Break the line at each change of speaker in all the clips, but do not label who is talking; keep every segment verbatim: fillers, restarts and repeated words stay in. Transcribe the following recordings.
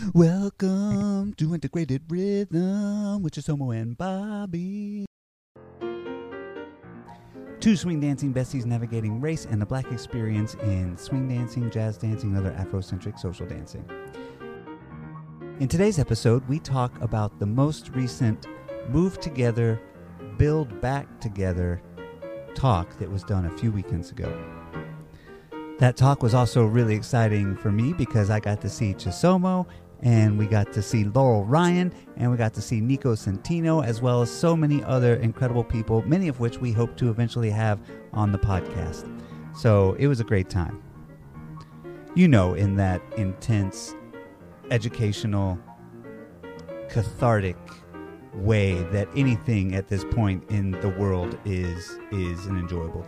Welcome to Integrated Rhythm with Chisomo and Bobby. Two swing dancing besties navigating race and the black experience in swing dancing, jazz dancing, and other Afrocentric social dancing. In today's episode, we talk about the most recent Move Together, Build Back Together talk that was done a few weekends ago. That talk was also really exciting for me because I got to see Chisomo, and we got to see Laurel Ryan, and we got to see Nico Centino, as well as so many other incredible people, many of which we hope to eventually have on the podcast. So it was a great time. You know, in that intense, educational, cathartic way that anything at this point in the world is is an enjoyable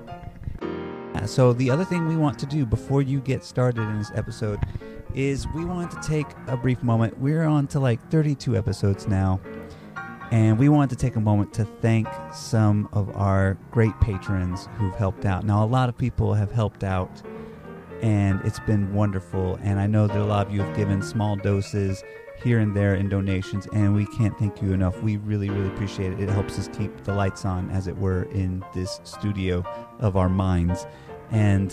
time. So the other thing we want to do before you get started in this episode is we want to take a brief moment. We're on to like thirty-two episodes now, and we want to take a moment to thank some of our great patrons who've helped out. Now, a lot of people have helped out, and it's been wonderful, and I know that a lot of you have given small doses here and there in donations, and we can't thank you enough. We really, really appreciate it. It helps us keep the lights on, as it were, in this studio of our minds. And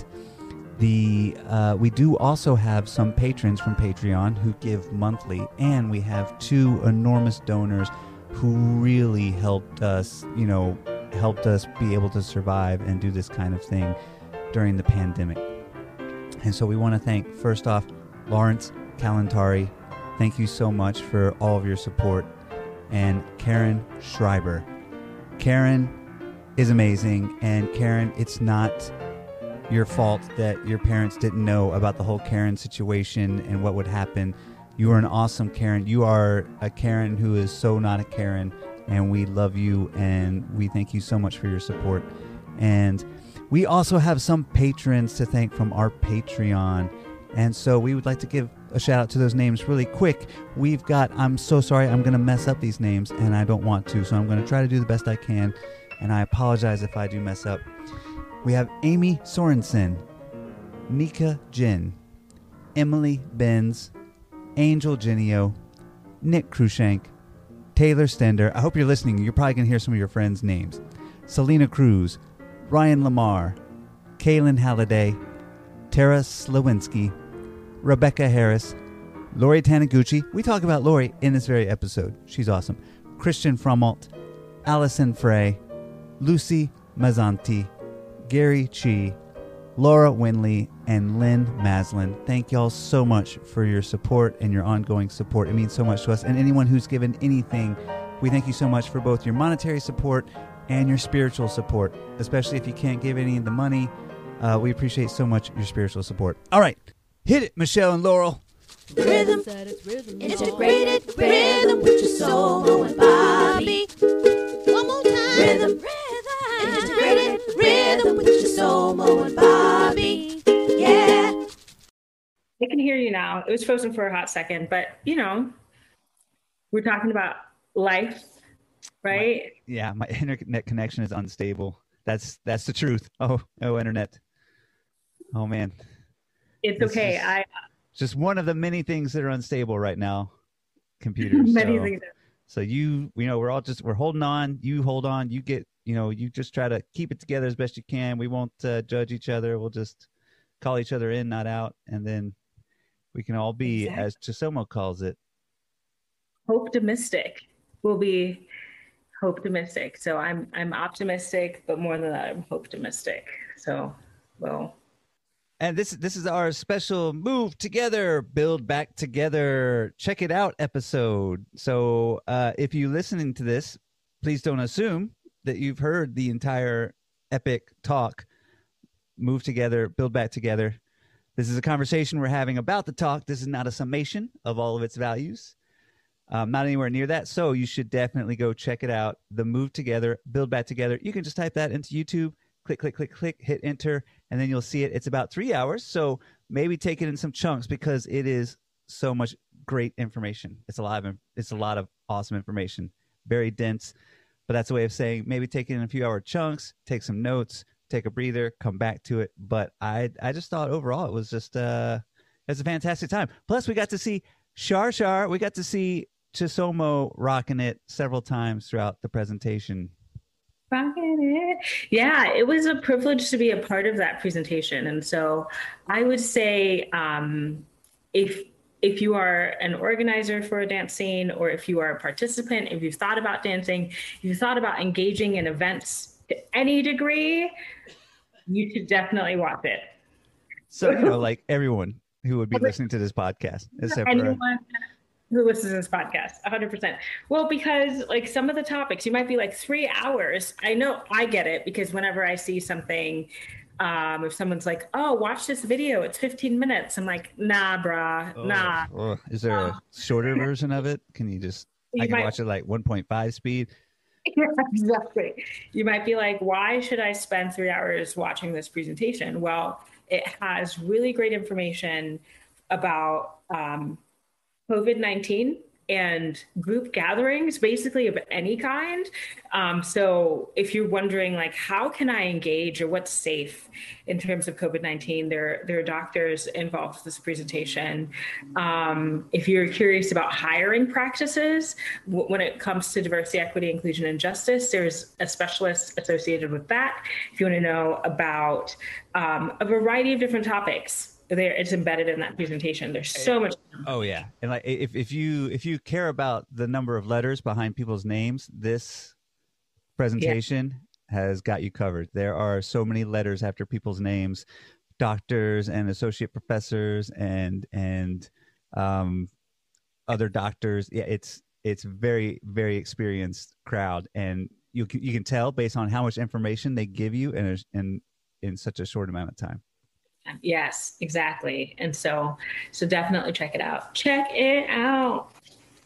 The uh, we do also have some patrons from Patreon who give monthly, and we have two enormous donors who really helped us, you know, helped us be able to survive and do this kind of thing during the pandemic. And so we want to thank, first off, Lawrence Kalantari. Thank you so much for all of your support. And Karen Schreiber. Karen is amazing, and Karen, it's not your fault that your parents didn't know about the whole Karen situation and what would happen. You are an awesome Karen. You are a Karen who is so not a Karen, and we love you, and we thank you so much for your support. And we also have some patrons to thank from our Patreon, and so we would like to give a shout out to those names really quick. We've got, I'm so sorry, I'm going to mess up these names, and I don't want to, so I'm going to try to do the best I can, and I apologize if I do mess up. We have Amy Sorensen, Nika Jin, Emily Benz, Angel Genio, Nick Krushank, Taylor Stender. I hope you're listening. You're probably going to hear some of your friends' names. Selena Cruz, Ryan Lamar, Kaylin Halliday, Tara Slawinski, Rebecca Harris, Lori Taniguchi. We talk about Lori in this very episode. She's awesome. Christian Fromalt, Allison Frey, Lucy Mazzanti, Gary Chi, Laura Winley, and Lynn Maslin. Thank y'all so much for your support and your ongoing support. It means so much to us. And anyone who's given anything, we thank you so much for both your monetary support and your spiritual support, especially if you can't give any of the money. Uh, we appreciate so much your spiritual support. All right, hit it, Michelle and Laurel.
Rhythm, integrated rhythm with your soul and Bobby. One more time. Rhythm, rhythm, integrated rhythm with your soul and Bobby. Yeah.
I can hear you now. It was frozen for a hot second, but you know, we're talking about life, right?
My, yeah, my internet connection is unstable. That's that's the truth. Oh, oh, internet. Oh man.
It's
This
okay.
is-
I
Just one of the many things that are unstable right now. Computers.
many
so,
things.
so you, you know, we're all just we're holding on. You hold on. You get, you know, you just try to keep it together as best you can. We won't uh, judge each other. We'll just call each other in, not out, and then we can all be,
Exactly.
as Chisomo calls it.
Hope-optimistic will be hope-optimistic. So I'm I'm optimistic, but more than that, I'm hope-optimistic. So, well.
And this this is our special Move Together, Build Back Together, check it out episode. So uh, if you're listening to this, please don't assume that you've heard the entire epic talk, Move Together, Build Back Together. This is a conversation we're having about the talk. This is not a summation of all of its values. Um, not anywhere near that. So you should definitely go check it out. The Move Together, Build Back Together. You can just type that into YouTube. Click, click, click, click, hit enter, and then you'll see it. It's about three hours, so maybe take it in some chunks because it is so much great information. It's a lot of it's a lot of awesome information, very dense. But that's a way of saying maybe take it in a few hour chunks, take some notes, take a breather, come back to it. But I I just thought overall it was just uh it was a fantastic time. Plus we got to see Shar Shar, we got to see Chisomo rocking it several times throughout the presentation.
Rocking it. Yeah, it was a privilege to be a part of that presentation. And so I would say um, if if you are an organizer for a dance scene, or if you are a participant, if you've thought about dancing, if you've thought about engaging in events to any degree, you should definitely watch it.
So, you know, like everyone who would be listening to this podcast, except
anyone
for
who listens to this podcast, one hundred percent. Well, because like some of the topics, you might be like three hours. I know I get it, because whenever I see something, um, if someone's like, oh, watch this video, it's fifteen minutes. I'm like, nah, brah,
oh,
nah.
Oh. Is there a shorter version of it? Can you just, you I can might, watch it like one point five speed?
Yeah, exactly. You might be like, why should I spend three hours watching this presentation? Well, it has really great information about um, COVID nineteen and group gatherings, basically of any kind. Um, so if you're wondering, like, how can I engage, or what's safe in terms of COVID nineteen, there, there are doctors involved in this presentation. Um, if you're curious about hiring practices, w- when it comes to diversity, equity, inclusion, and justice, there's a specialist associated with that. If you want to know about um, a variety of different topics, there it's embedded in that presentation. There's so much.
Oh yeah. And like if, if you if you care about the number of letters behind people's names, this presentation yeah. has got you covered. There are so many letters after people's names, doctors and associate professors and and um other doctors. Yeah, it's it's very, very experienced crowd, and you can you can tell based on how much information they give you in a, in in such a short amount of time.
Yes, exactly. And so, so definitely check it out. Check it out.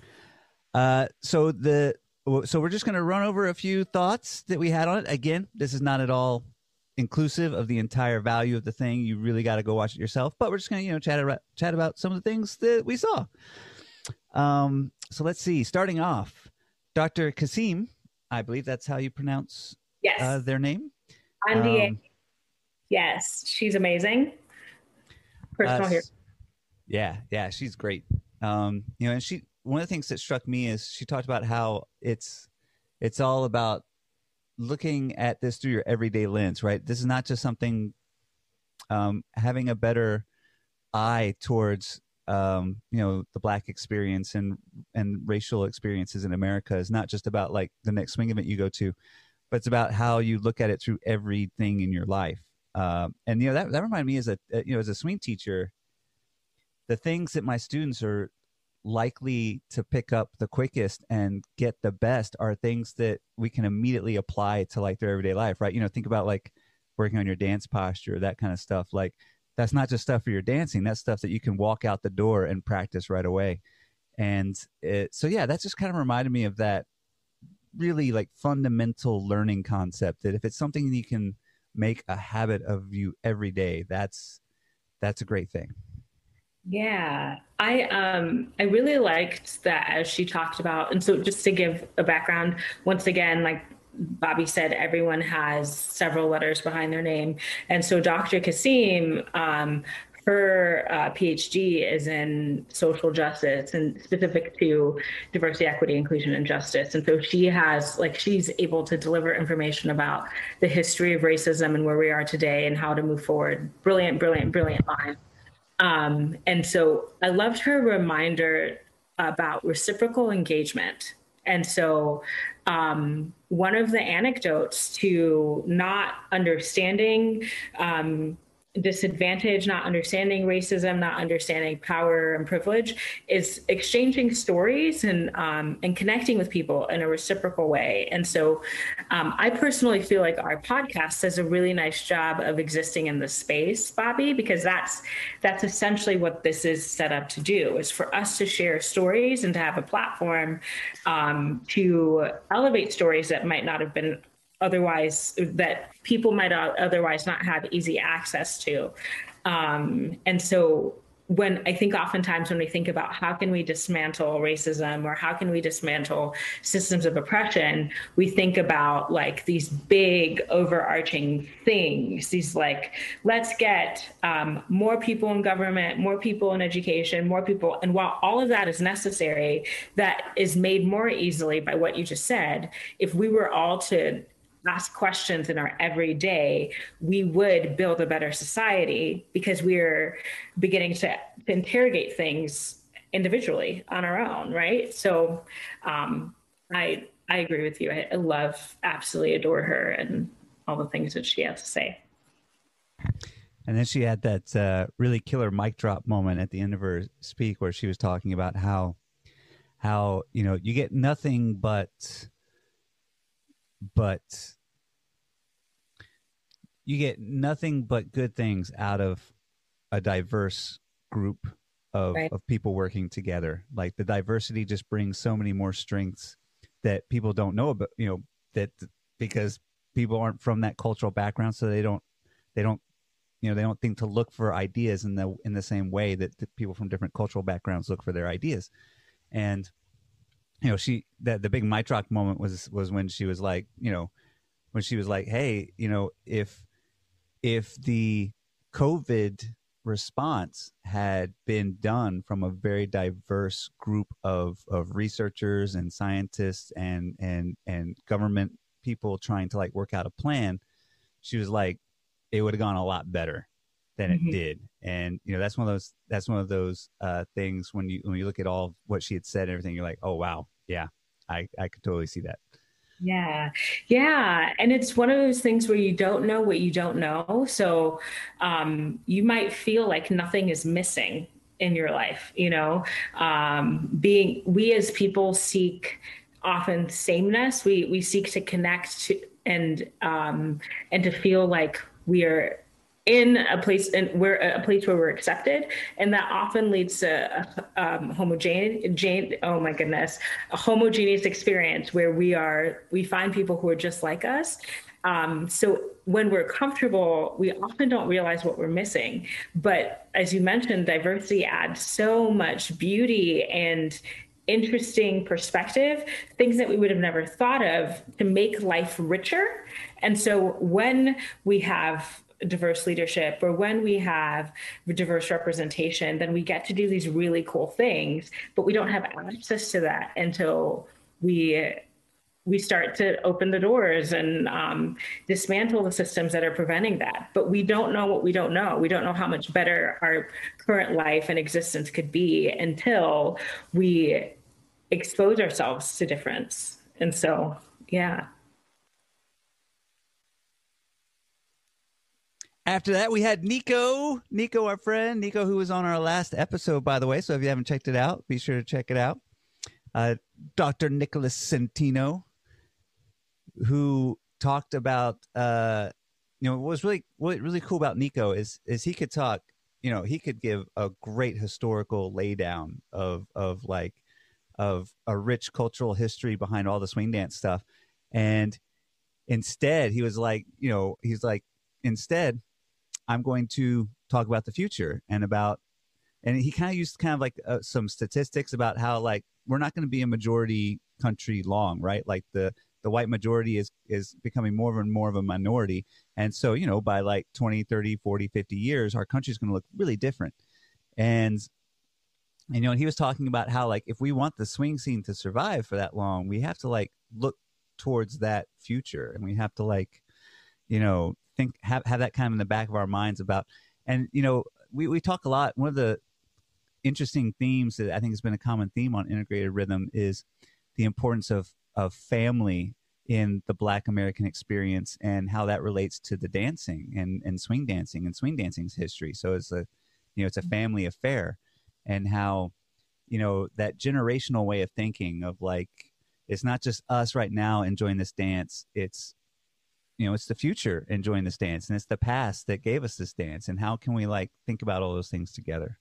Uh, so the, so we're just going to run over a few thoughts that we had on it. Again, this is not at all inclusive of the entire value of the thing. You really got to go watch it yourself, but we're just going to, you know, chat about, chat about some of the things that we saw. Um, so let's see, starting off, Doctor Kasim, I believe that's how you pronounce
yes.
uh, their name.
Andy. Um, Yes, she's amazing. Personal uh, here.
Yeah, yeah, she's great. Um, you know, and she one of the things that struck me is she talked about how it's it's all about looking at this through your everyday lens, right? This is not just something um, having a better eye towards um, you know, the Black experience and and racial experiences in America is not just about like the next swing event you go to, but it's about how you look at it through everything in your life. Uh, and, you know, that, that reminded me as a, you know, as a swing teacher, the things that my students are likely to pick up the quickest and get the best are things that we can immediately apply to like their everyday life, right? You know, think about like working on your dance posture, that kind of stuff. Like that's not just stuff for your dancing. That's stuff that you can walk out the door and practice right away. And it, so, yeah, that just kind of reminded me of that really like fundamental learning concept that if it's something you can make a habit of you every day, that's that's a great thing.
Yeah, I um I really liked that as she talked about, and so just to give a background, once again, like Bobby said, everyone has several letters behind their name, and so Doctor Kasim, um, her uh, PhD is in social justice and specific to diversity, equity, inclusion, and justice. And so she has, like, she's able to deliver information about the history of racism and where we are today and how to move forward. Brilliant, brilliant, brilliant line. Um, and so I loved her reminder about reciprocal engagement. And so um, one of the anecdotes to not understanding um, disadvantage, not understanding racism, not understanding power and privilege is exchanging stories and um, and connecting with people in a reciprocal way. And so um, I personally feel like our podcast does a really nice job of existing in the space, Bobby, because that's that's essentially what this is set up to do, is for us to share stories and to have a platform um, to elevate stories that might not have been otherwise, that people might otherwise not have easy access to. Um, and so when I think oftentimes when we think about how can we dismantle racism or how can we dismantle systems of oppression, we think about like these big overarching things, these like, let's get um, more people in government, more people in education, more people. And while all of that is necessary, that is made more easily by what you just said. If we were all to ask questions in our everyday, we would build a better society because we're beginning to, to interrogate things individually on our own, right? So um, I I agree with you. I, I love, absolutely adore her and all the things that she has to say.
And then she had that uh, really killer mic drop moment at the end of her speak where she was talking about how, how you know, you get nothing but, but you get nothing but good things out of a diverse group of, right. of people working together. Like the diversity just brings so many more strengths that people don't know about, you know, that because people aren't from that cultural background. So they don't, they don't, you know, they don't think to look for ideas in the, in the same way that the people from different cultural backgrounds look for their ideas. And, you know, she, that the big mic drop moment was, was when she was like, you know, when she was like, hey, you know, if, if the COVID response had been done from a very diverse group of, of researchers and scientists and, and, and government people trying to like work out a plan, she was like, it would have gone a lot better than mm-hmm. it did. And, you know, that's one of those, that's one of those uh, things when you, when you look at all of what she had said and everything, you're like, oh, wow. Yeah, I, I could totally see that.
Yeah. Yeah. And it's one of those things where you don't know what you don't know. So um, you might feel like nothing is missing in your life, you know, um, being, we as people seek often sameness. We, we seek to connect to, and, um, and to feel like we are in a place and we're a place where we're accepted. And that often leads to a um, homogeneous, oh my goodness, a homogeneous experience where we are, we find people who are just like us. Um, so when we're comfortable, we often don't realize what we're missing. But as you mentioned, diversity adds so much beauty and interesting perspective, things that we would have never thought of to make life richer. And so when we have diverse leadership or when we have diverse representation, then we get to do these really cool things, but we don't have access to that until we we start to open the doors and um, dismantle the systems that are preventing that. But we don't know what we don't know. We don't know how much better our current life and existence could be until we expose ourselves to difference. And so, yeah.
After that, we had Nico, Nico, our friend, Nico, who was on our last episode, by the way. So if you haven't checked it out, be sure to check it out. Uh, Doctor Nicholas Centino, who talked about, uh, you know, what was really, what really cool about Nico is, is he could talk, you know, he could give a great historical laydown of, of like, of a rich cultural history behind all the swing dance stuff. And instead, he was like, you know, he's like, instead, I'm going to talk about the future and about, and he kind of used kind of like uh, some statistics about how like, we're not going to be a majority country long, right? Like the, the white majority is, is becoming more and more of a minority. And so, you know, by like twenty, thirty, forty, fifty years, our country's going to look really different. And, and, you know, and he was talking about how like, if we want the swing scene to survive for that long, we have to like look towards that future. And we have to like, you know, think, have, have that kind of in the back of our minds about, and, you know, we, we talk a lot. One of the interesting themes that I think has been a common theme on integrated rhythm is the importance of, of family in the Black American experience and how that relates to the dancing and, and swing dancing and swing dancing's history. So it's a, you know, it's a family affair, and how, you know, that generational way of thinking of like, it's not just us right now enjoying this dance. It's, you know, it's the future enjoying this dance, and it's the past that gave us this dance. And how can we like think about all those things together?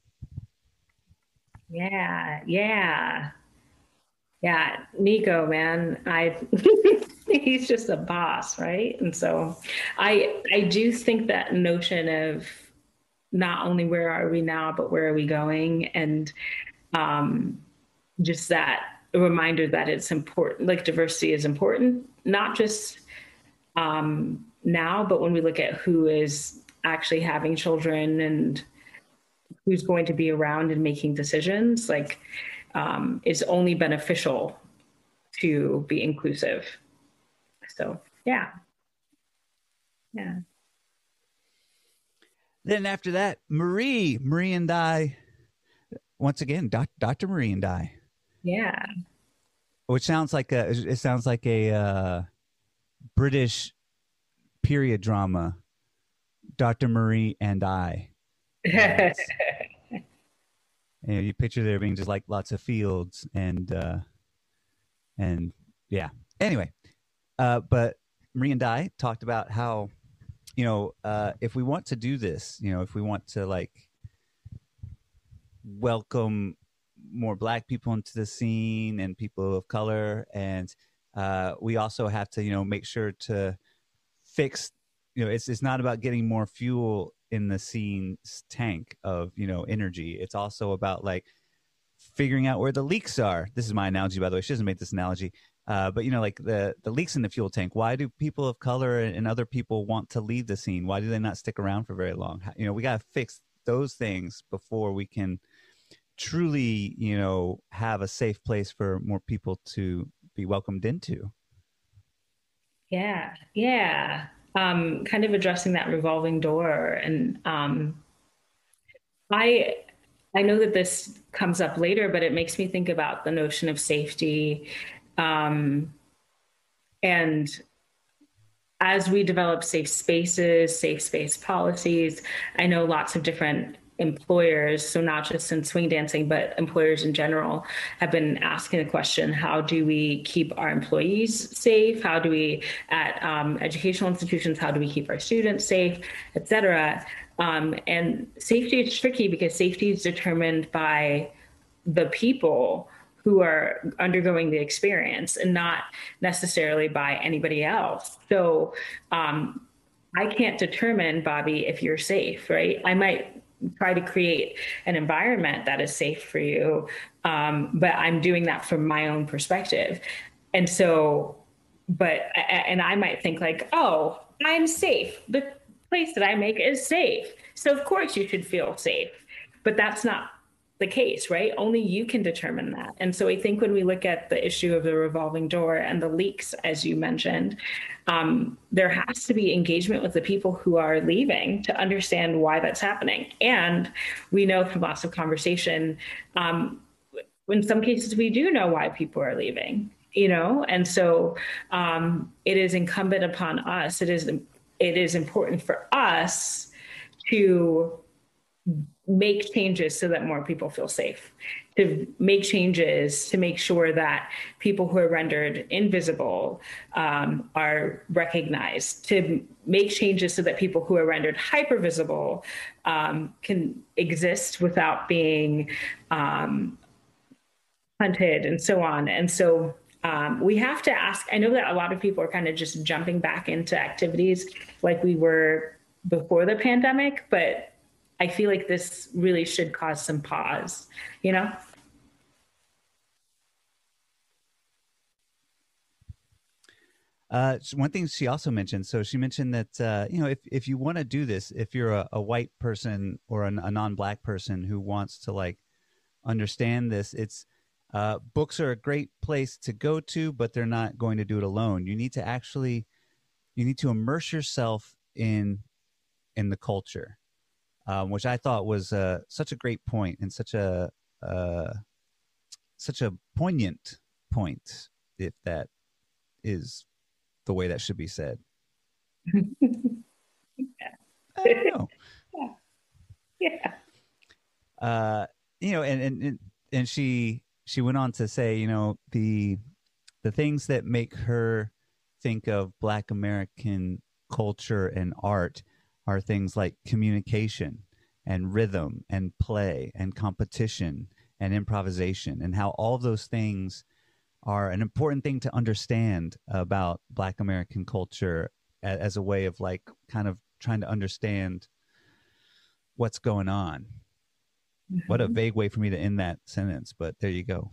Yeah. Yeah. Yeah. Nico, man, I, he's just a boss. Right. And so I, I do think that notion of not only where are we now, but where are we going? And um, just that a reminder that it's important, like diversity is important, not just um, now, but when we look at who is actually having children and who's going to be around and making decisions, like um, it's only beneficial to be inclusive. So, yeah. Yeah.
Then after that, Marie, Marie and I, once again, doc, Doctor Marie and I.
Yeah.
Which sounds like a, it sounds like a uh, British period drama, Doctor Marie and I. Uh, you know, you picture there being just like lots of fields and, uh, and yeah. Anyway, uh, but Marie and I talked about how, you know, uh, if we want to do this, you know, if we want to like welcome more Black people into the scene and people of color, and uh, we also have to, you know, make sure to fix, you know, it's it's not about getting more fuel in the scene's tank of, you know, energy. It's also about like figuring out where the leaks are. This is my analogy, by the way. She doesn't make this analogy. Uh, but, you know, like the, the leaks in the fuel tank, why do people of color and other people want to leave the scene? Why do they not stick around for very long? You know, we got to fix those things before we can truly, you know, have a safe place for more people to be welcomed into.
Yeah. Yeah. Um, kind of addressing that revolving door. And um, I, I know that this comes up later, but it makes me think about the notion of safety. Um, and as we develop safe spaces, safe space policies, I know lots of different employers, so not just in swing dancing, but employers in general, have been asking the question, how do we keep our employees safe? How do we, at um, educational institutions, how do we keep our students safe, et cetera? Um, and safety is tricky because safety is determined by the people who are undergoing the experience and not necessarily by anybody else. So um, I can't determine, Bobby, if you're safe, right? I might try to create an environment that is safe for you, um, but I'm doing that from my own perspective. And so, but, and I might think like, oh, I'm safe. The place that I make is safe. So of course you should feel safe, but that's not the case, right? Only you can determine that. And so I think when we look at the issue of the revolving door and the leaks, as you mentioned, um, there has to be engagement with the people who are leaving to understand why that's happening. And we know from lots of conversation, um, in some cases, we do know why people are leaving, you know? And so um, it is incumbent upon us, it is, it is important for us to make changes so that more people feel safe, to make changes to make sure that people who are rendered invisible um, are recognized, to make changes so that people who are rendered hypervisible um, can exist without being um, hunted and so on. And so um, we have to ask, I know that a lot of people are kind of just jumping back into activities like we were before the pandemic, but I feel like this really should cause some pause, you know?
Uh, one thing she also mentioned, so she mentioned that, uh, you know, if, if you want to do this, if you're a, a white person or a, a non-Black person who wants to like understand this, it's uh, books are a great place to go to, but they're not going to do it alone. You need to actually, you need to immerse yourself in, in the culture. Um, which I thought was uh, such a great point and such a uh, such a poignant point, if that is the way that should be said.
Yeah.
I don't know.
Yeah. Yeah.
Uh, you know, and, and and she she went on to say, you know, the the things that make her think of Black American culture and art are things like communication and rhythm and play and competition and improvisation, and how all of those things are an important thing to understand about Black American culture as, as a way of like kind of trying to understand what's going on. Mm-hmm. What a vague way for me to end that sentence, but there you go.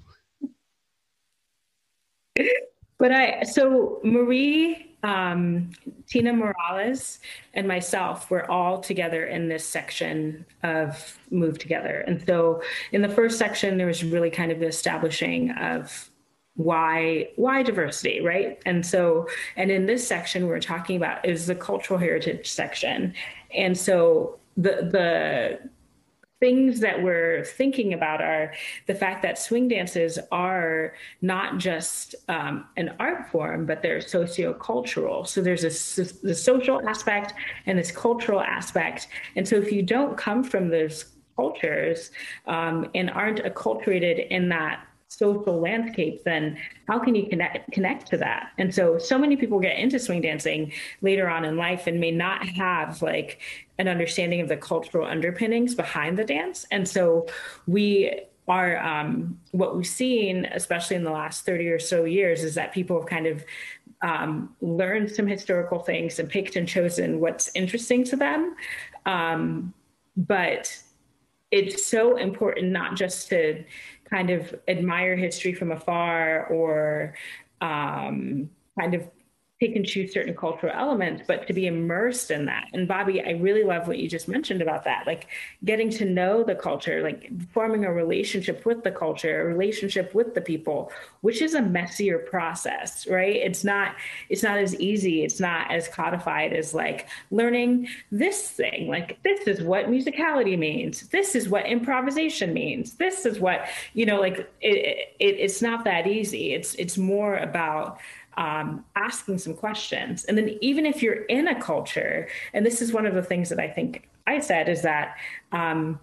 But I, so Marie, um, Tina Morales, and myself were all together in this section of Move Together. And so in the first section, there was really kind of the establishing of why, why diversity, right? And so, and in this section, we're talking about is the cultural heritage section. And so the, the, things that we're thinking about are the fact that swing dances are not just um, an art form, but they're sociocultural. So there's a, the social aspect and this cultural aspect. And so if you don't come from those cultures um, and aren't acculturated in that social landscape, then how can you connect connect to that? And so so many people get into swing dancing later on in life and may not have like an understanding of the cultural underpinnings behind the dance. And so we are um, what we've seen, especially in the last thirty or so years, is that people have kind of um, learned some historical things and picked and chosen what's interesting to them. Um, but it's so important not just to kind of admire history from afar or um, kind of pick and choose certain cultural elements, but to be immersed in that. And Bobby, I really love what you just mentioned about that, like getting to know the culture, like forming a relationship with the culture, a relationship with the people, which is a messier process, right? It's not, it's not as easy. It's not as codified as like learning this thing, like this is what musicality means. This is what improvisation means. This is what, you know, like it, it, it's not that easy. It's, it's more about Um, asking some questions. And then even if you're in a culture, and this is one of the things that I think I said is that um,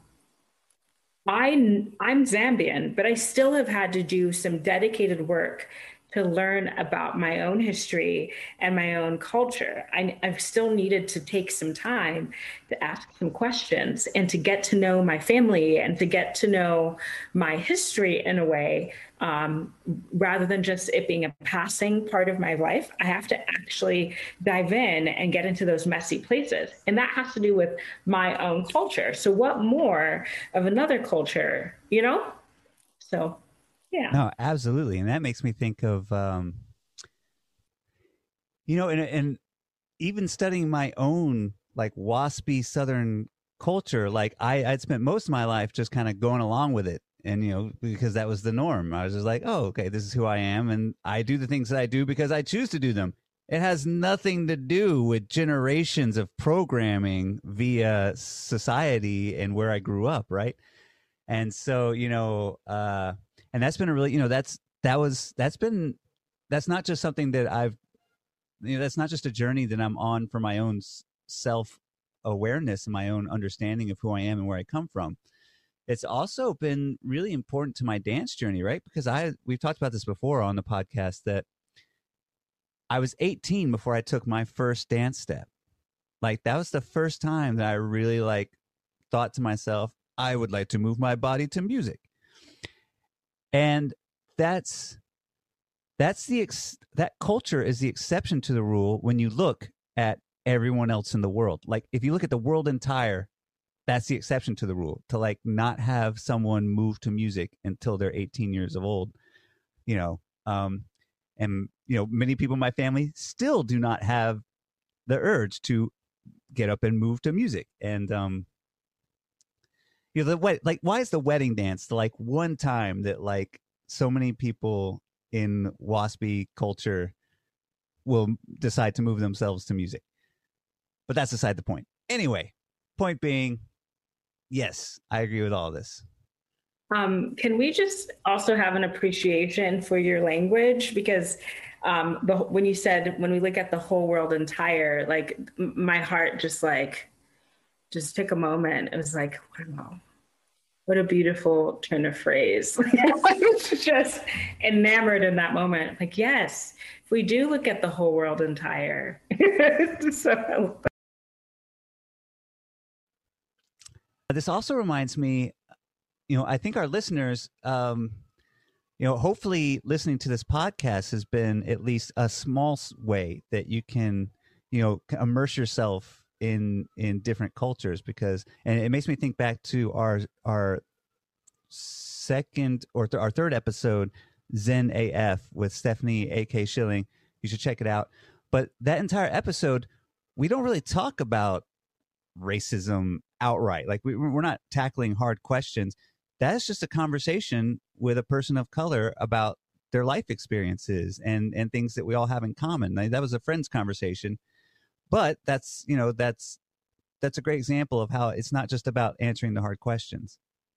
I, I'm Zambian, but I still have had to do some dedicated work to learn about my own history and my own culture. I, I've still needed to take some time to ask some questions and to get to know my family and to get to know my history in a way, um, rather than just it being a passing part of my life. I have to actually dive in and get into those messy places. And that has to do with my own culture. So what more of another culture, you know? So yeah.
No, absolutely. And that makes me think of, um, you know, and, and even studying my own like waspy Southern culture, like I, I'd spent most of my life just kind of going along with it. And, you know, because that was the norm. I was just like, oh, okay, this is who I am. And I do the things that I do because I choose to do them. It has nothing to do with generations of programming via society and where I grew up. Right. And so, you know, uh, and that's been a really, you know, that's, that was, that's been, that's not just something that I've, you know, that's not just a journey that I'm on for my own self-awareness and my own understanding of who I am and where I come from. It's also been really important to my dance journey, right? Because I, we've talked about this before on the podcast that I was eighteen before I took my first dance step. Like that was the first time that I really like thought to myself, I would like to move my body to music. And that's that's the ex, that culture is the exception to the rule when you look at everyone else in the world. Like if you look at the world entire, that's the exception to the rule, to like not have someone move to music until they're eighteen years of old, you know. Um, and you know, many people in my family still do not have the urge to get up and move to music. And um, you know, the wed- like, why is the wedding dance the like one time that like so many people in waspy culture will decide to move themselves to music? But that's beside the point. Anyway, point being, yes, I agree with all of this.
Um, can we just also have an appreciation for your language? Because um, the, when you said, when we look at the whole world entire, like my heart just like, just took a moment. It was like, wow, what a beautiful turn of phrase. I was just enamored in that moment. Like, yes, if we do look at the whole world entire. So,
this also reminds me, you know, I think our listeners, um, you know, hopefully listening to this podcast has been at least a small way that you can, you know, immerse yourself in in different cultures, because and it makes me think back to our our second or th- our third episode, Zen A F, with Stephanie A K Schilling. You should check it out. But that entire episode, we don't really talk about racism outright. Like we, we're not tackling hard questions. That's just a conversation with a person of color about their life experiences and and things that we all have in common. Like, that was a friend's conversation. But that's, you know, that's that's a great example of how it's not just about answering the hard questions.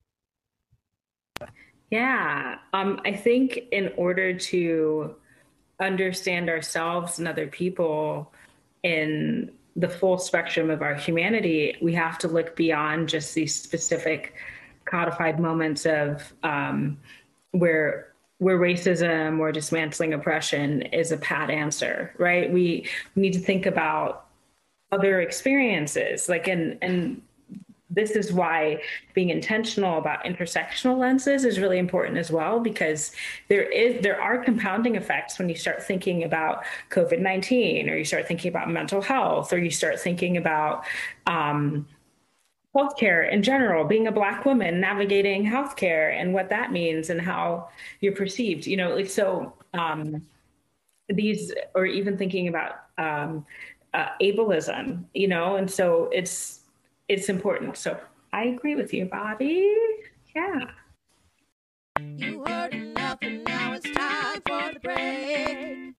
Yeah. Um, I think in order to understand ourselves and other people in the full spectrum of our humanity, we have to look beyond just these specific codified moments of um, where where racism or dismantling oppression is a pat answer, right? We need to think about other experiences, like, and and this is why being intentional about intersectional lenses is really important as well, because there is there are compounding effects when you start thinking about COVID nineteen, or you start thinking about mental health, or you start thinking about um, healthcare in general, being a Black woman, navigating healthcare and what that means and how you're perceived, you know, like, so um, these, or even thinking about um, uh, ableism, you know, and so it's, it's important. So I agree with you, Bobby. Yeah.
You heard enough and now it's time for the break.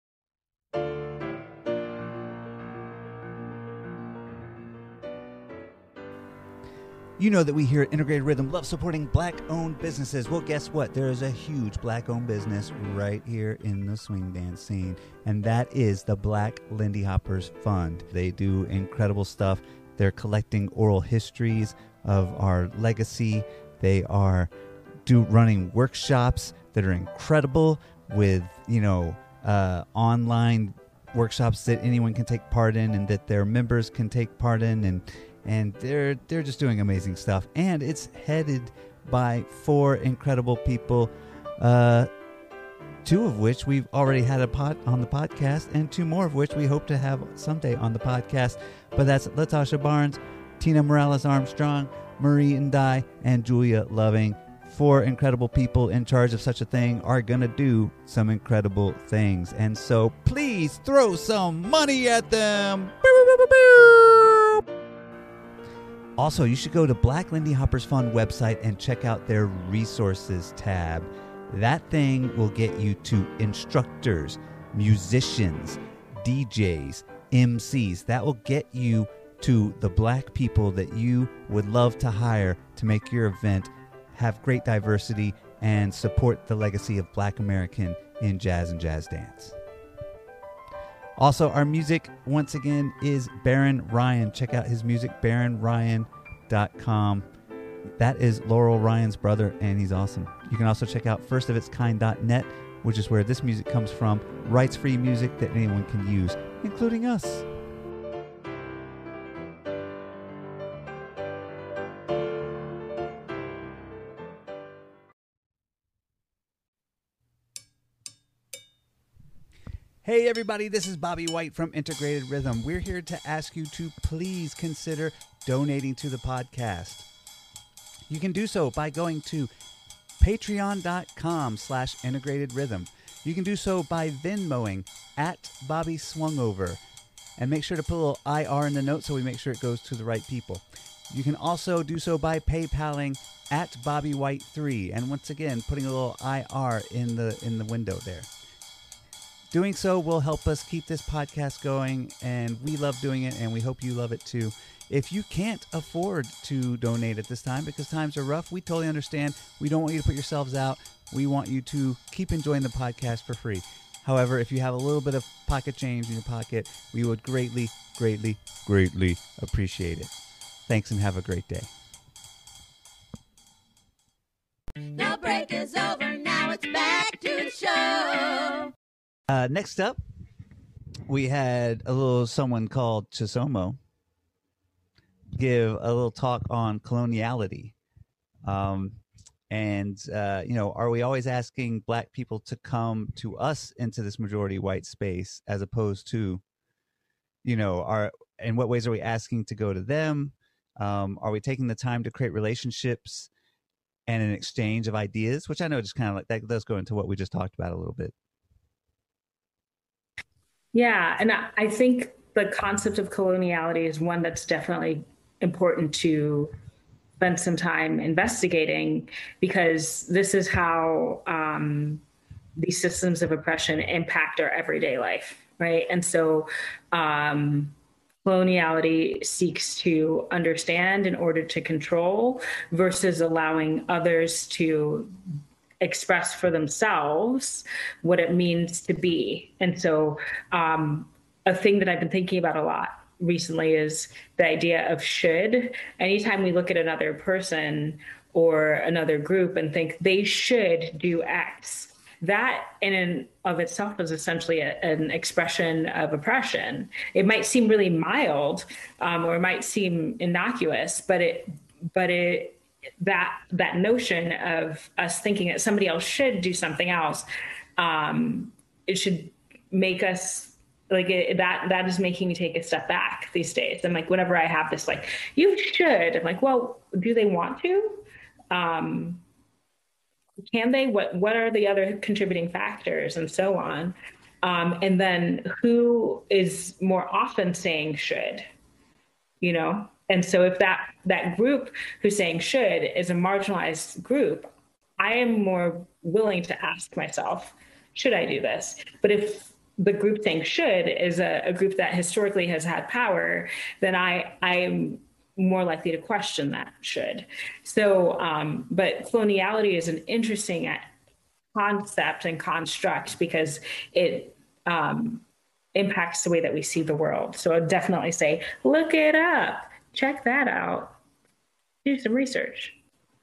You know that we here at Integrated Rhythm love supporting Black-owned businesses. Well, guess what? There is a huge Black-owned business right here in the swing dance scene, and that is the Black Lindy Hoppers Fund. They do incredible stuff. They're collecting oral histories of our legacy. They are do running workshops that are incredible with, you know, uh, online workshops that anyone can take part in and that their members can take part in, and and they're they're just doing amazing stuff. And it's headed by four incredible people, uh, two of which we've already had a pod on the podcast, and two more of which we hope to have someday on the podcast. But that's Latasha Barnes, Tina Morales Armstrong, Marie Ndai, and Julia Loving. Four incredible people in charge of such a thing are going to do some incredible things. And so please throw some money at them. Also, you should go to Black Lindy Hoppers Fund website and check out their resources tab. That thing will get you to instructors, musicians, D Js, M Cs. That will get you to the Black people that you would love to hire to make your event have great diversity and support the legacy of Black American in jazz and jazz dance. Also, our music, once again, is Baron Ryan. Check out his music, baron ryan dot com. That is Laurel Ryan's brother, and he's awesome. You can also check out first of its kind dot net, which is where this music comes from. Rights-free music that anyone can use, including us. Hey everybody, this is Bobby White from Integrated Rhythm. We're here to ask you to please consider donating to the podcast. You can do so by going to patreon.com slash integrated rhythm. You can do so by Venmoing at Bobby Swungover. And make sure to put a little I R in the note so we make sure it goes to the right people. You can also do so by PayPaling at Bobby White three. And once again, putting a little I R in the in the window there. Doing so will help us keep this podcast going, and we love doing it, and we hope you love it too. If you can't afford to donate at this time because times are rough, we totally understand. We don't want you to put yourselves out. We want you to keep enjoying the podcast for free. However, if you have a little bit of pocket change in your pocket, we would greatly, greatly, greatly appreciate it. Thanks, and have a great day.
The break is over, now it's back to the show.
Uh, next up, we had a little someone called Chisomo give a little talk on coloniality. Um, and, uh, you know, are we always asking Black people to come to us into this majority white space as opposed to, you know, are in what ways are we asking to go to them? Um, are we taking the time to create relationships and an exchange of ideas, which I know just kind of like that does go into what we just talked about a little bit.
Yeah. And I, I think the concept of coloniality is one that's definitely important to spend some time investigating, because this is how um, these systems of oppression impact our everyday life, right? And so um, coloniality seeks to understand in order to control versus allowing others to express for themselves what it means to be. And so um, a thing that I've been thinking about a lot recently is the idea of should. Anytime we look at another person or another group and think they should do X, that in and of itself is essentially a, an expression of oppression. It might seem really mild, um, or it might seem innocuous, but it, but it, that that notion of us thinking that somebody else should do something else, um, it should make us like it, that. That is making me take a step back these days. I'm like, whenever I have this, like, you should, I'm like, well, do they want to? Um, Can they? What What are the other contributing factors, and so on? Um, and then who is more often saying should? You know, and so if that that group who's saying should is a marginalized group, I am more willing to ask myself, should I do this? But if the group saying should is a, a group that historically has had power, then I I'm more likely to question that should. So, um, but coloniality is an interesting concept and construct because it um, impacts the way that we see the world. So I'd definitely say, look it up, check that out, do some research.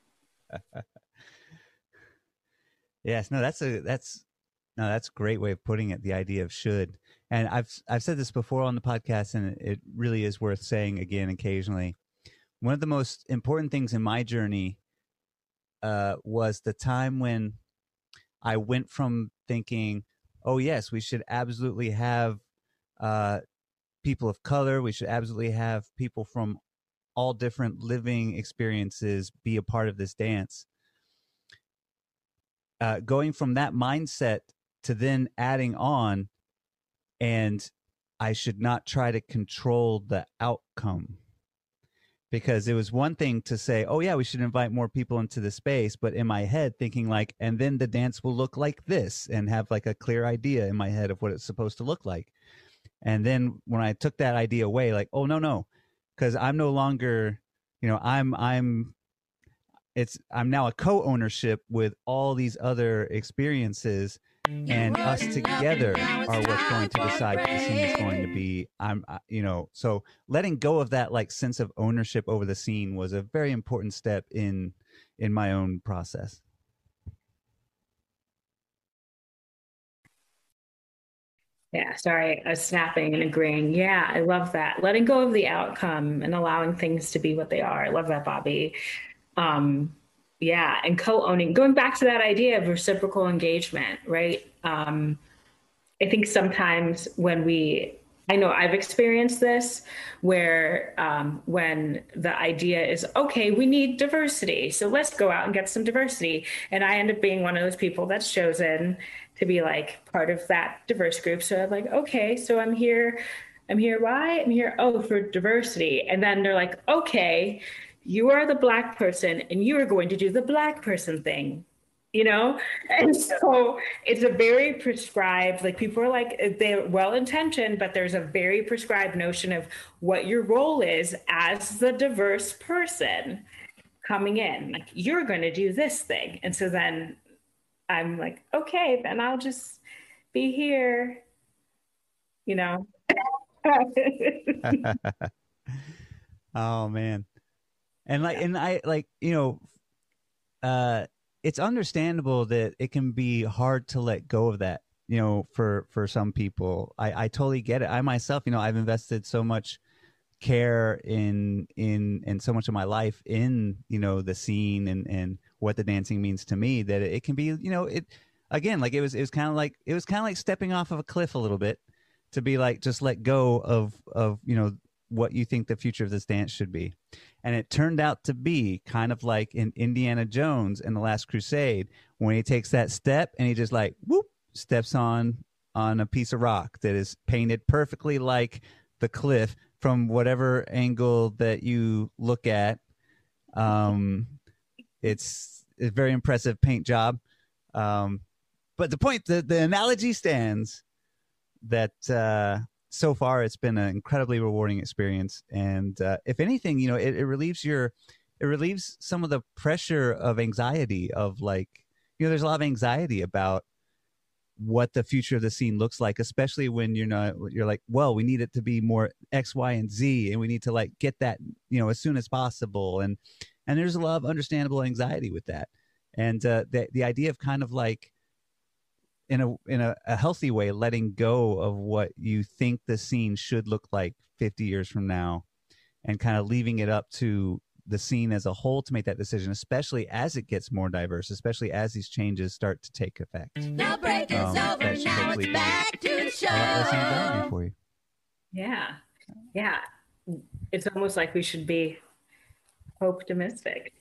Yes, no, that's a, that's, no, that's a great way of putting it. The idea of should. And I've, I've said this before on the podcast, and it really is worth saying again occasionally. One of the most important things in my journey uh, was the time when I went from thinking, oh, yes, we should absolutely have uh, people of color. We should absolutely have people from all different living experiences be a part of this dance. Uh, going from that mindset to then adding on, and I should not try to control the outcome. Because it was one thing to say, oh, yeah, we should invite more people into the space. But in my head, thinking like, and then the dance will look like this, and have like a clear idea in my head of what it's supposed to look like. And then when I took that idea away, like, oh, no, no, because I'm no longer, you know, I'm, I'm, it's, I'm now a co-ownership with all these other experiences. And us together are what's going to decide what the scene is going to be. I'm, you know, so letting go of that like sense of ownership over the scene was a very important step in in my own process.
Yeah, sorry, I was snapping and agreeing. Yeah, I love that. Letting go of the outcome and allowing things to be what they are. I love that, Bobby. Um, Yeah, and co-owning, going back to that idea of reciprocal engagement, right? Um, I think sometimes when we, I know I've experienced this, where um, when the idea is, okay, we need diversity, so let's go out and get some diversity. And I end up being one of those people that's chosen to be like part of that diverse group. So I'm like, okay, so I'm here, I'm here, why? I'm here, oh, for diversity. And then they're like, okay, you are the Black person and you are going to do the Black person thing, you know? And so it's a very prescribed, like people are like, they're well-intentioned, but there's a very prescribed notion of what your role is as the diverse person coming in. Like, you're going to do this thing. And so then I'm like, okay, then I'll just be here, you know?
Oh, man. And like, and I like, you know, uh, it's understandable that it can be hard to let go of that, you know, for, for some people. I, I totally get it. I myself, you know, I've invested so much care in, in, and so much of my life in, you know, the scene and, and what the dancing means to me, that it can be, you know, it, again, like it was, it was kind of like, it was kind of like stepping off of a cliff a little bit, to be like, just let go of, of, you know, what you think the future of this dance should be. And it turned out to be kind of like in Indiana Jones in The Last Crusade, when he takes that step and he just like, whoop, steps on on a piece of rock that is painted perfectly like the cliff from whatever angle that you look at. Um, it's a very impressive paint job. Um, but the point, the, the analogy stands that uh, so far it's been an incredibly rewarding experience. And uh, if anything, you know, it, it relieves your, it relieves some of the pressure of anxiety of like, you know, there's a lot of anxiety about what the future of the scene looks like, especially when you're not, you're like, well, we need it to be more X, Y, and Z, and we need to like get that, you know, as soon as possible. And, and there's a lot of understandable anxiety with that. And uh, the, the idea of kind of like, in a, in a, a healthy way, letting go of what you think the scene should look like fifty years from now, and kind of leaving it up to the scene as a whole to make that decision, especially as it gets more diverse, especially as these changes start to take effect.
Now break is um, over, now it's back to the show.
Uh, for you.
Yeah, yeah. It's almost like we should be optimistic.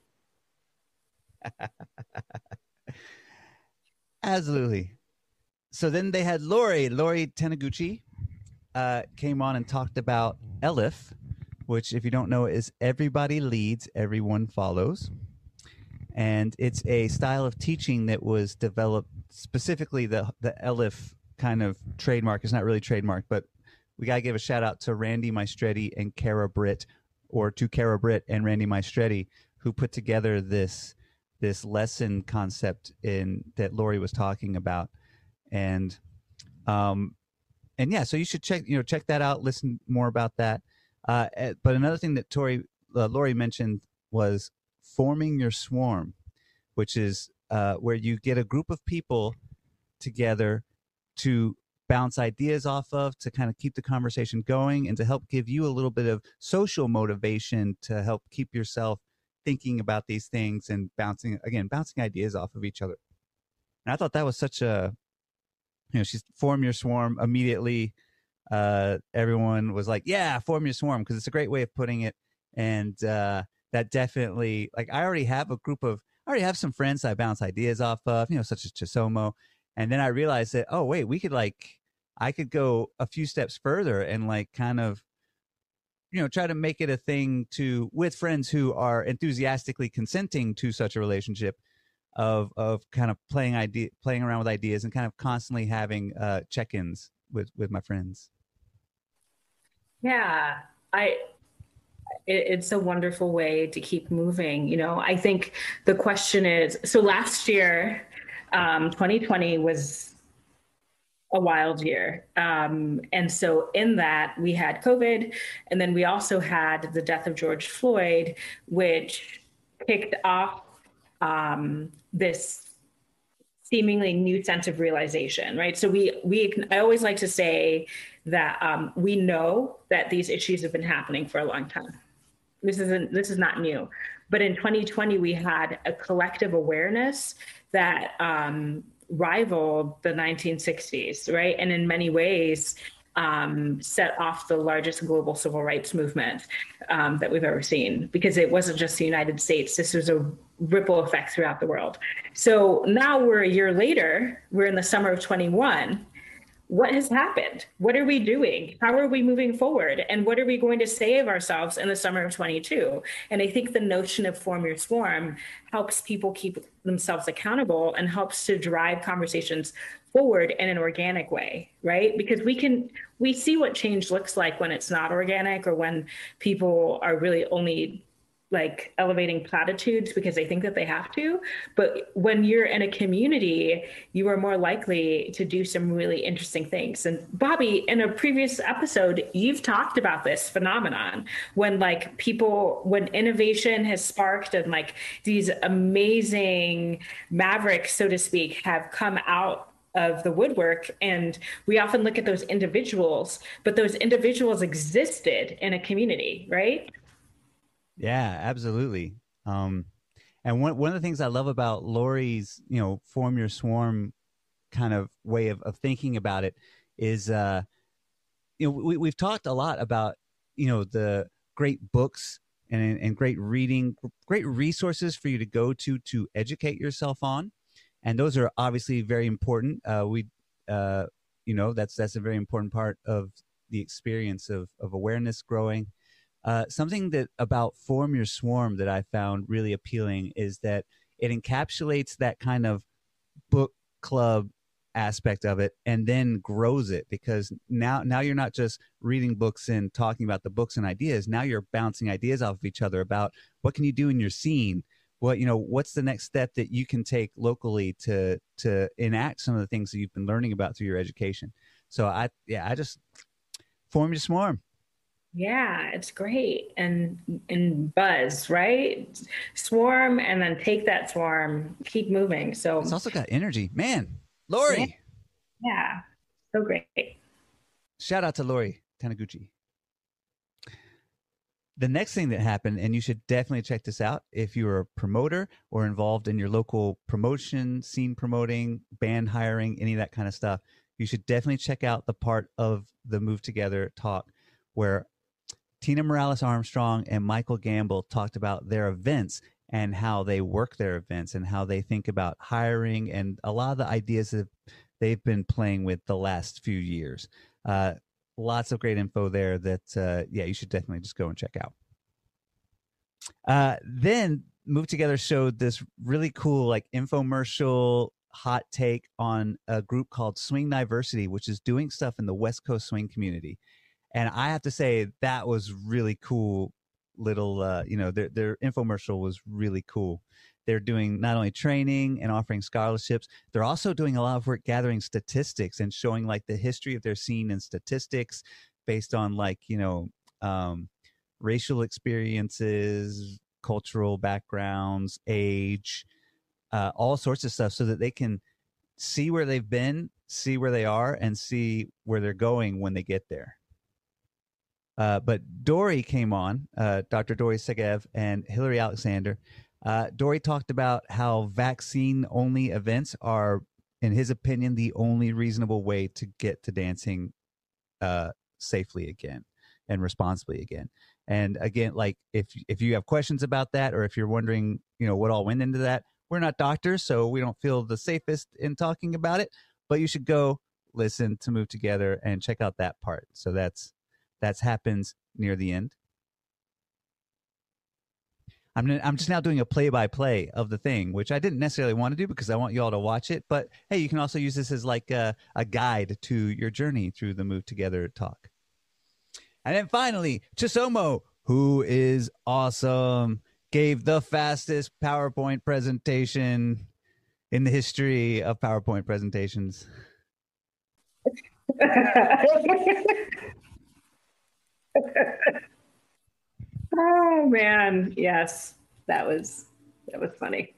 Absolutely. So then they had Lori, Lori Taniguchi uh, came on and talked about Elif, which, if you don't know, is everybody leads, everyone follows. And it's a style of teaching that was developed specifically, the the Elif kind of trademark. It's not really trademark, but we got to give a shout out to Randy Maestretti and Kara Britt, or to Kara Britt and Randy Maestretti, who put together this this lesson concept in that Lori was talking about. And um and yeah, so you should check, you know, check that out, listen more about that. Uh, but another thing that Tori, uh, Lori mentioned was forming your swarm, which is uh, where you get a group of people together to bounce ideas off of, to kind of keep the conversation going, and to help give you a little bit of social motivation to help keep yourself thinking about these things and bouncing, again, bouncing ideas off of each other. And I thought that was such a, you know, she's form your swarm immediately. Uh, everyone was like, yeah, form your swarm, because it's a great way of putting it. And uh, that definitely, like, I already have a group of, I already have some friends that I bounce ideas off of, you know, such as Chisomo. And then I realized that, oh, wait, we could like, I could go a few steps further and like kind of, you know, try to make it a thing to, with friends who are enthusiastically consenting to such a relationship, of of kind of playing idea, playing around with ideas, and kind of constantly having uh, check-ins with with my friends.
Yeah, I. It, it's a wonderful way to keep moving. You know, I think the question is, so last year, um, twenty twenty was a wild year. Um, and so in that we had COVID, and then we also had the death of George Floyd, which kicked off um, this seemingly new sense of realization, right? So we, we, I always like to say that um, we know that these issues have been happening for a long time. This isn't, this is not new. But in twenty twenty, we had a collective awareness that um, rivaled the nineteen sixties, right? And in many ways, um, set off the largest global civil rights movement um, that we've ever seen, because it wasn't just the United States. This was a ripple effect throughout the world. So now we're a year later, we're in the summer of twenty-one. What has happened? What are we doing? How are we moving forward? And what are we going to say of ourselves in the summer of twenty-two? And I think the notion of form your swarm helps people keep themselves accountable and helps to drive conversations forward in an organic way, right? Because we can, we see what change looks like when it's not organic, or when people are really only like elevating platitudes because they think that they have to. But when you're in a community, you are more likely to do some really interesting things. And Bobby, in a previous episode, you've talked about this phenomenon when like people, when innovation has sparked and like these amazing mavericks, so to speak, have come out of the woodwork. And we often look at those individuals, but those individuals existed in a community, right?
Yeah, absolutely. Um, and one one of the things I love about Lori's, you know, form your swarm kind of way of, of thinking about it is, uh, you know, we, we've talked a lot about you know, the great books and, and great reading, great resources for you to go to to educate yourself on. And those are obviously very important. Uh, we, uh, you know, that's that's a very important part of the experience of, of awareness growing. Uh, something that about Form Your Swarm that I found really appealing is that it encapsulates that kind of book club aspect of it and then grows it, because now now you're not just reading books and talking about the books and ideas. Now you're bouncing ideas off of each other about what can you do in your scene, what, you know, what's the next step that you can take locally to to enact some of the things that you've been learning about through your education. So I yeah I just Form Your Swarm.
Yeah, it's great. And and buzz, right? Swarm, and then take that swarm, keep moving. So
It's also got energy, man. Lori.
Yeah, yeah. So great.
Shout out to Lori Taniguchi. The next thing that happened, and you should definitely check this out if you're a promoter or involved in your local promotion, scene promoting, band hiring, any of that kind of stuff, you should definitely check out the part of the Move Together talk where Tina Morales Armstrong and Michael Gamble talked about their events and how they work their events and how they think about hiring and a lot of the ideas that they've been playing with the last few years. Uh, lots of great info there that, uh, yeah, you should definitely just go and check out. Uh, then Move Together showed this really cool like infomercial hot take on a group called Swing Diversity, which is doing stuff in the West Coast swing community. And I have to say that was really cool. Little, uh, you know, their their infomercial was really cool. They're doing not only training and offering scholarships, they're also doing a lot of work gathering statistics and showing like the history of their scene and statistics based on like, you know, um, racial experiences, cultural backgrounds, age, uh, all sorts of stuff, so that they can see where they've been, see where they are, and see where they're going when they get there. Uh, but Dory came on, uh, Doctor Dory Segev and Hillary Alexander. Uh, Dory talked about how vaccine-only events are, in his opinion, the only reasonable way to get to dancing uh, safely again and responsibly again. And again, like if if you have questions about that, or if you're wondering, you know, what all went into that, we're not doctors, so we don't feel the safest in talking about it. But you should go listen to Move Together and check out that part. So that's. That happens near the end. I'm I'm just now doing a play-by-play of the thing, which I didn't necessarily want to do because I want you all to watch it. But hey, you can also use this as like a, a guide to your journey through the Move Together talk. And then finally, Chisomo, who is awesome, gave the fastest PowerPoint presentation in the history of PowerPoint presentations.
Oh man, yes, that was that was funny.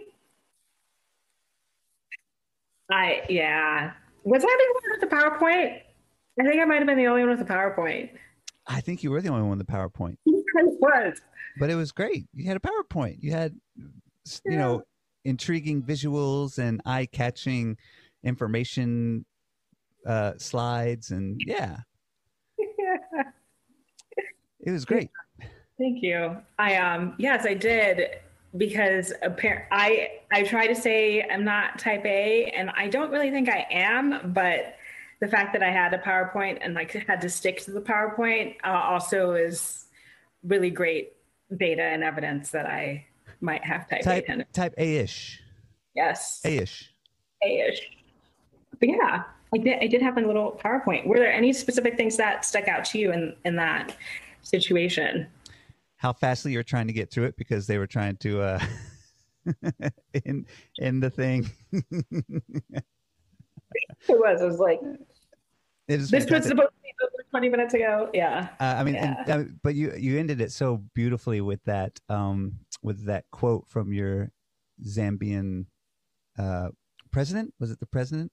I yeah, was I the one with the PowerPoint? I think I might have been the only one with the PowerPoint.
I think you were the only one with the PowerPoint.
I was,
but it was great. You had a PowerPoint. You had, you yeah. know, intriguing visuals and eye-catching information uh, slides, and yeah. yeah. It was great.
Thank you. I um yes, I did, because appar- I I try to say I'm not type A, and I don't really think I am, but the fact that I had a PowerPoint and like had to stick to the PowerPoint uh, also is really great data and evidence that I might have type,
type
A.
Type A-ish.
Yes.
A-ish.
A-ish. But yeah, I did I did have a little PowerPoint. Were there any specific things that stuck out to you in, in that situation?
How fastly you're trying to get through it because they were trying to uh in in the thing.
It was. It was like
it was
this was supposed to be twenty minutes ago. Yeah.
Uh, I mean,
yeah.
and, uh, but you you ended it so beautifully with that um with that quote from your Zambian uh president. Was it the president?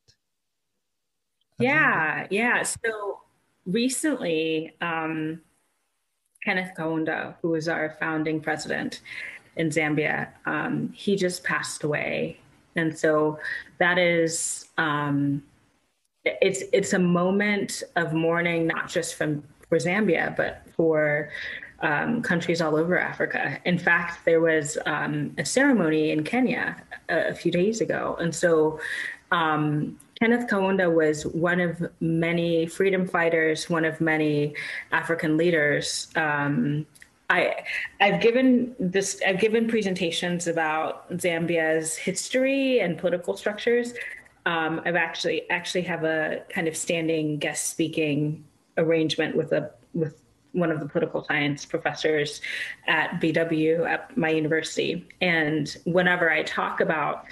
Yeah, yeah. So recently, um, Kenneth Kaunda, who was our founding president in Zambia, um, he just passed away. And so that is, um, it's it's a moment of mourning, not just from for Zambia, but for um, countries all over Africa. In fact, there was um, a ceremony in Kenya a, a few days ago. And so um, Kenneth Kaunda was one of many freedom fighters, one of many African leaders. Um, I, I've given this, I've given presentations about Zambia's history and political structures. Um, I've actually actually have a kind of standing guest speaking arrangement with a with one of the political science professors at B W at my university. And whenever I talk about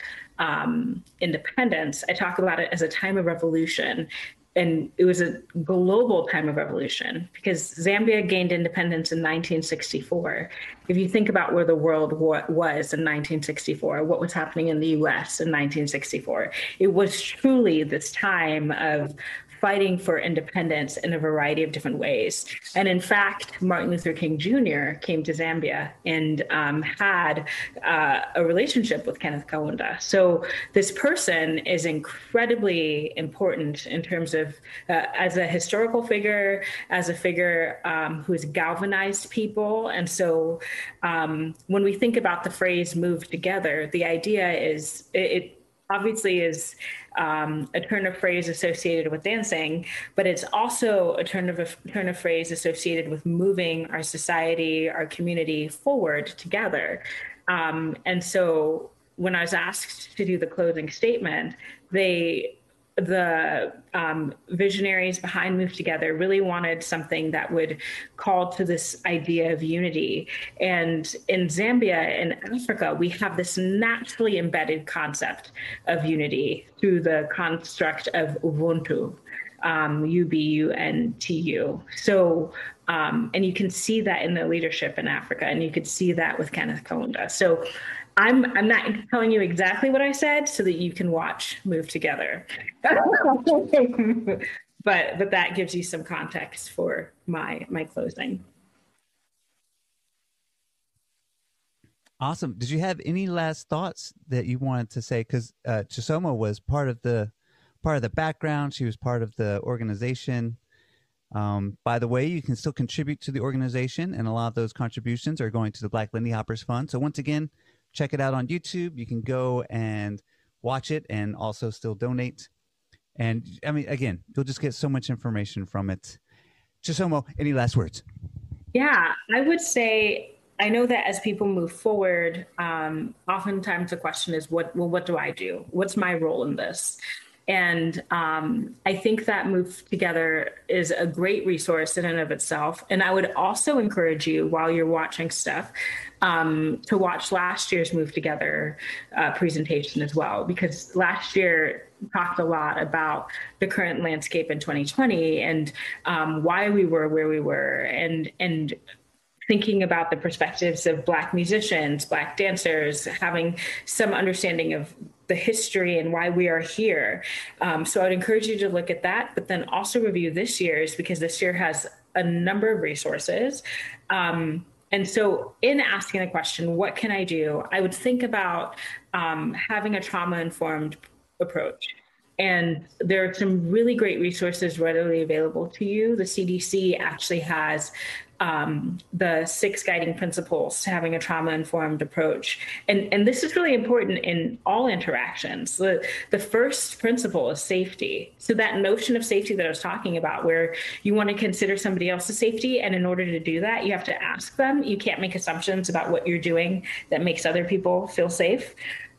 um, independence, I talk about it as a time of revolution. And it was a global time of revolution because Zambia gained independence in nineteen sixty-four. If you think about where the world wa- was in nineteen sixty-four, what was happening in the U S in nineteen sixty-four, it was truly this time of fighting for independence in a variety of different ways. And in fact, Martin Luther King Junior came to Zambia and um, had uh, a relationship with Kenneth Kaunda. So this person is incredibly important in terms of uh, as a historical figure, as a figure um, who's galvanized people. And so um, when we think about the phrase move together, the idea is it, it obviously is um, a turn of phrase associated with dancing, but it's also a turn of a turn of phrase associated with moving our society, our community forward together. Um, and so when I was asked to do the closing statement, they the um, visionaries behind Move Together really wanted something that would call to this idea of unity. And in Zambia and Africa, we have this naturally embedded concept of unity through the construct of Ubuntu, um, U B U N T U. So, um, and you can see that in the leadership in Africa, and you could see that with Kenneth Kaunda. So I'm I'm not telling you exactly what I said so that you can watch Move Together. but but that gives you some context for my my closing.
Awesome. Did you have any last thoughts that you wanted to say? Because uh, Chisomo was part of the part of the background. She was part of the organization. Um, by the way, you can still contribute to the organization, and a lot of those contributions are going to the Black Lindy Hoppers Fund. So once again, check it out on YouTube. You can go and watch it and also still donate. And I mean, again, you'll just get so much information from it. Chisomo, any last words?
Yeah, I would say, I know that as people move forward, um, oftentimes the question is, what, well, what do I do? What's my role in this? And um, I think that Move Together is a great resource in and of itself. And I would also encourage you, while you're watching stuff, um, to watch last year's Move Together uh, presentation as well, because last year talked a lot about the current landscape in twenty twenty and um, why we were where we were, and and thinking about the perspectives of Black musicians, Black dancers, having some understanding of the history and why we are here. Um, so I would encourage you to look at that, but then also review this year's, because this year has a number of resources. Um, and so in asking the question, what can I do? I would think about um, having a trauma-informed approach. And there are some really great resources readily available to you. The C D C actually has um, the six guiding principles to having a trauma-informed approach. And, and this is really important in all interactions. The, the first principle is safety. So that notion of safety that I was talking about, where you want to consider somebody else's safety, and in order to do that, you have to ask them. You can't make assumptions about what you're doing that makes other people feel safe.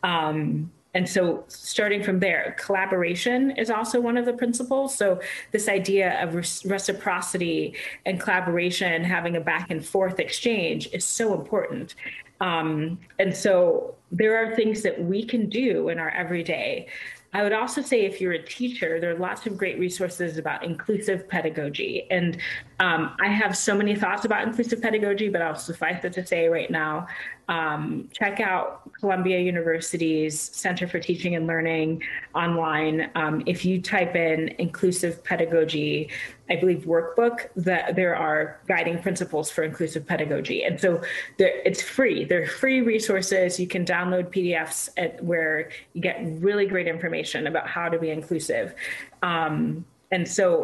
Um, And so starting from there, collaboration is also one of the principles. So this idea of reciprocity and collaboration, having a back and forth exchange, is so important. Um, and so there are things that we can do in our everyday. I would also say, if you're a teacher, there are lots of great resources about inclusive pedagogy. And um, I have so many thoughts about inclusive pedagogy, but I'll suffice it to say right now, um, check out Columbia University's Center for Teaching and Learning online. Um, if you type in inclusive pedagogy, I believe workbook, that there are guiding principles for inclusive pedagogy. And so it's free. They're free resources. You can download P D Fs at, where you get really great information about how to be inclusive. Um, and so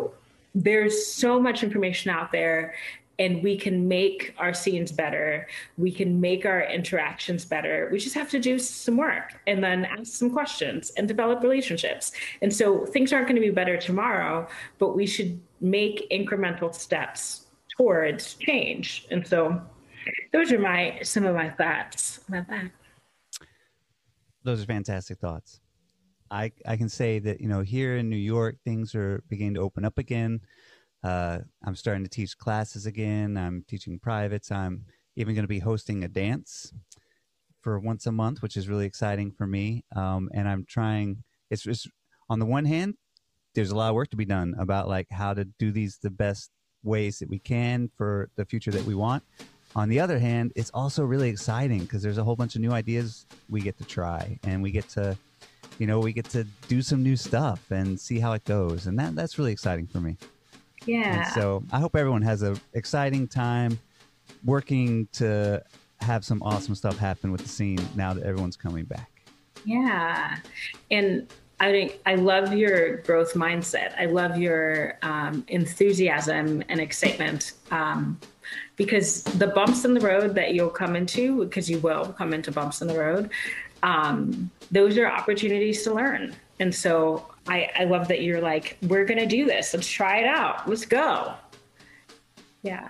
there's so much information out there, and we can make our scenes better. We can make our interactions better. We just have to do some work and then ask some questions and develop relationships. And so things aren't going to be better tomorrow, but we should make incremental steps towards change. And so those are my some of my thoughts about that.
Those are fantastic thoughts. I I can say that, you know, here in New York, things are beginning to open up again. Uh, I'm starting to teach classes again. I'm teaching privates. I'm even going to be hosting a dance for once a month, which is really exciting for me. Um, and I'm trying, it's just, on the one hand, there's a lot of work to be done about like how to do these the best ways that we can for the future that we want. On the other hand, it's also really exciting because there's a whole bunch of new ideas we get to try, and we get to, you know, we get to do some new stuff and see how it goes. And that that's really exciting for me.
Yeah.
And so I hope everyone has an exciting time working to have some awesome stuff happen with the scene now that everyone's coming back.
Yeah. And I think I love your growth mindset. I love your um, enthusiasm and excitement, um, because the bumps in the road that you'll come into, because you will come into bumps in the road, um, those are opportunities to learn. And so I, I love that you're like, we're going to do this. Let's try it out. Let's go. Yeah.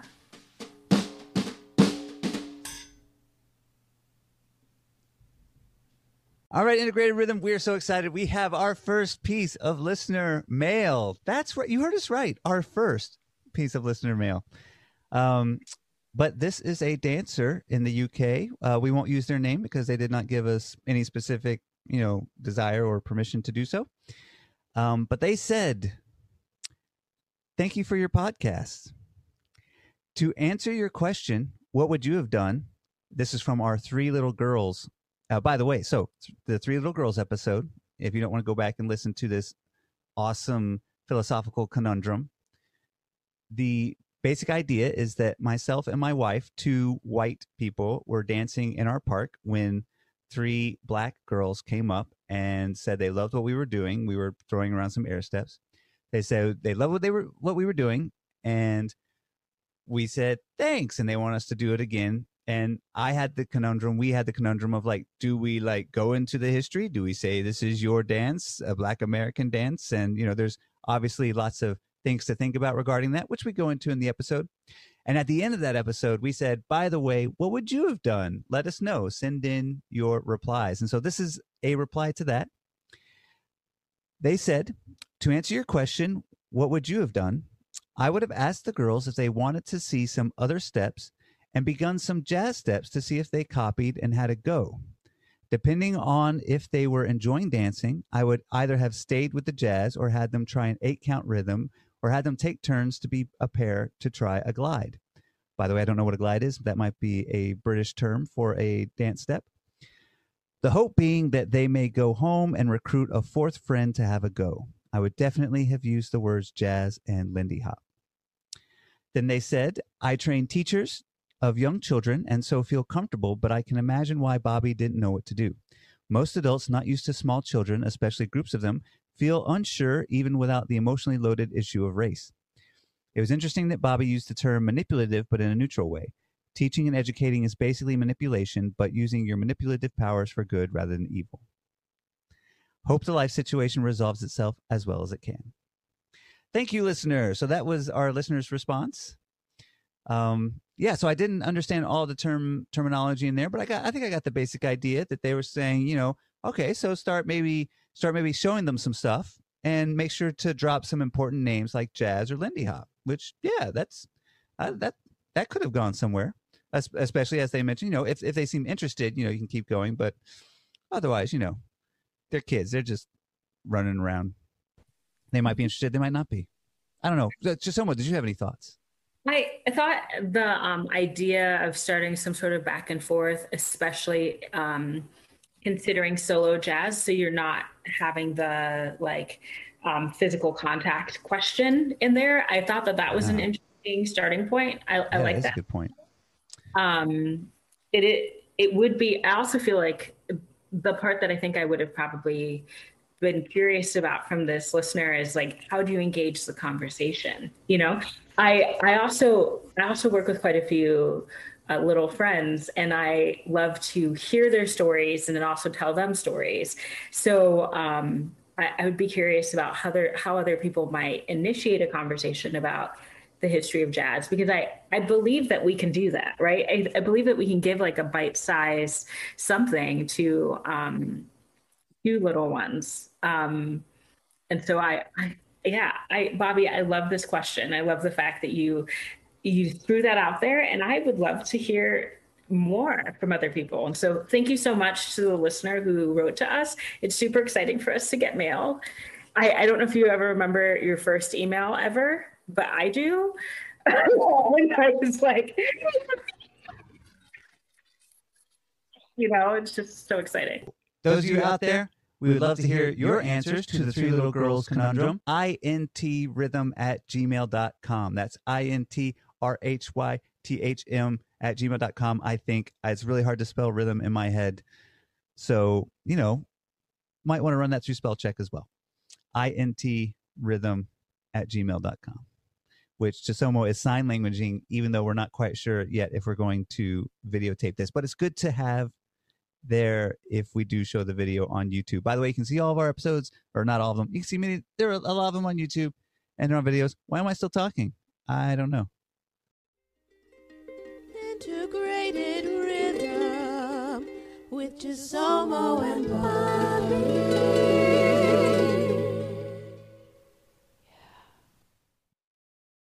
All right, Integrated Rhythm, we are so excited. We have our first piece of listener mail. That's right. You heard us right. Our first piece of listener mail. Um, but this is a dancer in the U K. Uh, we won't use their name because they did not give us any specific, you know, desire or permission to do so. Um, but they said, thank you for your podcast. To answer your question, what would you have done? This is from our Three Little Girls. Uh, by the way, so the Three Little Girls episode, if you don't want to go back and listen to this awesome philosophical conundrum, the basic idea is that myself and my wife, two white people, were dancing in our park when three black girls came up and said they loved what we were doing. We were throwing around some air steps. They said they loved what they were, what we were doing, and we said thanks, and they want us to do it again. And I had the conundrum, we had the conundrum of like, do we like go into the history? Do we say this is your dance, a Black American dance? And, you know, there's obviously lots of things to think about regarding that, which we go into in the episode. And at the end of that episode, we said, by the way, what would you have done? Let us know. Send in your replies. And so this is a reply to that. They said, to answer your question, what would you have done? I would have asked the girls if they wanted to see some other steps and begun some jazz steps to see if they copied and had a go. Depending on if they were enjoying dancing, I would either have stayed with the jazz or had them try an eight-count rhythm or had them take turns to be a pair to try a glide. By the way, I don't know what a glide is. That might be a British term for a dance step. The hope being that they may go home and recruit a fourth friend to have a go. I would definitely have used the words jazz and Lindy Hop. Then they said, I train teachers of young children and so feel comfortable, but I can imagine why Bobby didn't know what to do. Most adults not used to small children, especially groups of them, feel unsure even without the emotionally loaded issue of race. It was interesting that Bobby used the term manipulative, but in a neutral way. Teaching and educating is basically manipulation, but using your manipulative powers for good rather than evil. Hope the life situation resolves itself as well as it can. Thank you, listener. So that was our listener's response. Um, yeah, so I didn't understand all the term terminology in there, but I got, I think I got the basic idea that they were saying, you know, okay, so start maybe, start maybe showing them some stuff and make sure to drop some important names like jazz or Lindy Hop, which, yeah, that's, uh, that, that could have gone somewhere, especially as they mentioned, you know, if, if they seem interested, you know, you can keep going, but otherwise, you know, they're kids, they're just running around. They might be interested, they might not be. I don't know. Just someone, did you have any thoughts?
I, I thought the um, idea of starting some sort of back and forth, especially um, considering solo jazz, so you're not having the like um, physical contact question in there. I thought that that was uh, an interesting starting point. I, I
yeah,
like
that's
that.
A good point.
Um, it, it it would be. I also feel like the part that I think I would have probably been curious about from this listener is like, how do you engage the conversation? You know, I I also I also work with quite a few uh, little friends, and I love to hear their stories and then also tell them stories. So um, I, I would be curious about how other how other people might initiate a conversation about the history of jazz, because I, I believe that we can do that, right? I, I believe that we can give like a bite-sized something to um, to little ones. Um, and so I, I, yeah, I, Bobby, I love this question. I love the fact that you, you threw that out there, and I would love to hear more from other people. And so thank you so much to the listener who wrote to us. It's super exciting for us to get mail. I, I don't know if you ever remember your first email ever, but I do. And I was like, you know, it's just so exciting.
Those of you out there, we would love to hear your answers to the Three Little Girls Conundrum. intrhythm at gmail dot com. That's I N T R H Y T H M at gmail dot com. I think it's really hard to spell rhythm in my head. So, you know, might want to run that through spell check as well. intrhythm at gmail dot com. Which Chisomo is sign languaging, even though we're not quite sure yet if we're going to videotape this. But it's good to have there if we do show the video on YouTube. By the way, you can see all of our episodes, or not all of them. You can see many, there are a lot of them on YouTube and on videos. Why am I still talking? I don't know.
Integrated rhythm with Chisomo and Bob.